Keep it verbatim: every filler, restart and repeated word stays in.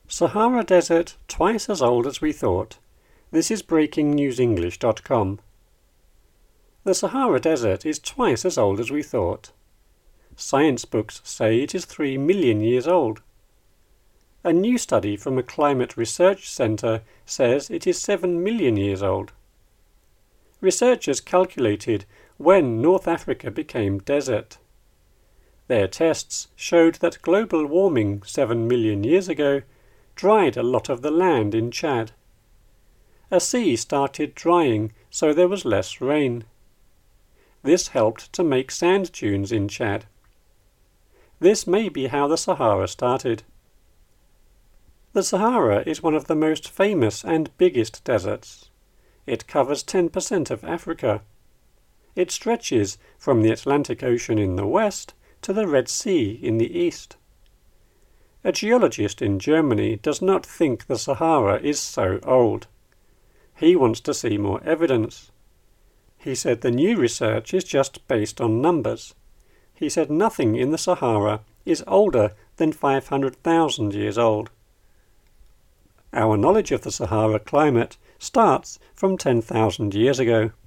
Sahara Desert twice as old as we thought. This is breaking news english dot com. The Sahara Desert is twice as old as we thought. Science books say it is three million years old. A new study from a climate research centre says it is seven million years old. Researchers calculated when North Africa became desert. Their tests showed that global warming seven million years ago dried a lot of the land in Chad. A sea started drying, so there was less rain. This helped to make sand dunes in Chad. This may be how the Sahara started. The Sahara is one of the most famous and biggest deserts. It covers ten percent of Africa. It stretches from the Atlantic Ocean in the west to the Red Sea in the east. A geologist in Germany does not think the Sahara is so old. He wants to see more evidence. He said the new research is just based on numbers. He said nothing in the Sahara is older than five hundred thousand years old. Our knowledge of the Sahara climate starts from ten thousand years ago.